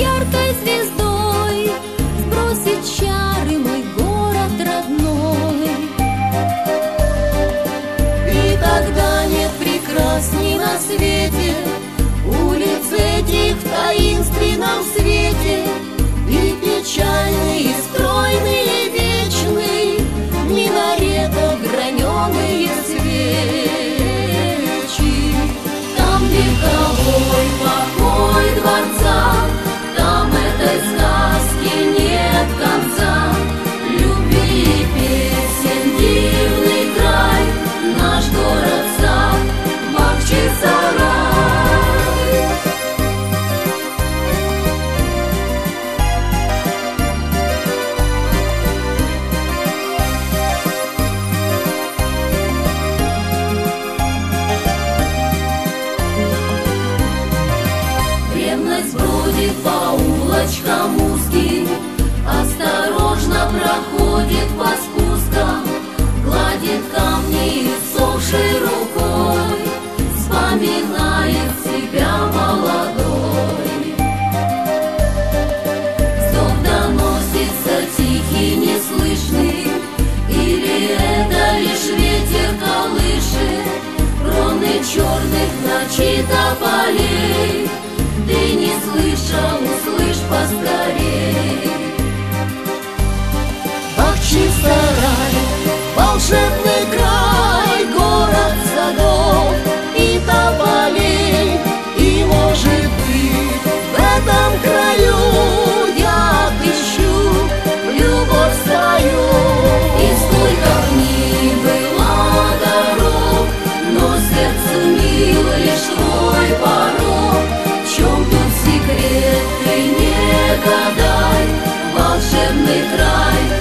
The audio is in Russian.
яркой звездой сбросит чары мой город родной. И тогда нет прекрасней на свете улиц этих в таинственном свете, и печальные, стройные, вечные минаретов граненые свечи. Там вековой покой дворца, там этой сказки нет конца. Любви и песен дивный край, наш город-сад Бахчисарай. Ревность бродит по улочкам узким, осторожно проходит по спускам, гладит камни иссохшей рукой, вспоминает себя молодой. Вздох доносится тихий, неслышный, или это лишь ветер колышет кроны черных ночи тополей. Ты не слышал, услышь поскорей. Бахчисарай, волшебный край, город садов и тополей. И может быть в этом краю я отыщу любовь свою. И сколько в ней было дорог, но сердцу мил лишь твой порог. В чем тут секрет, ты не гадай, волшебный край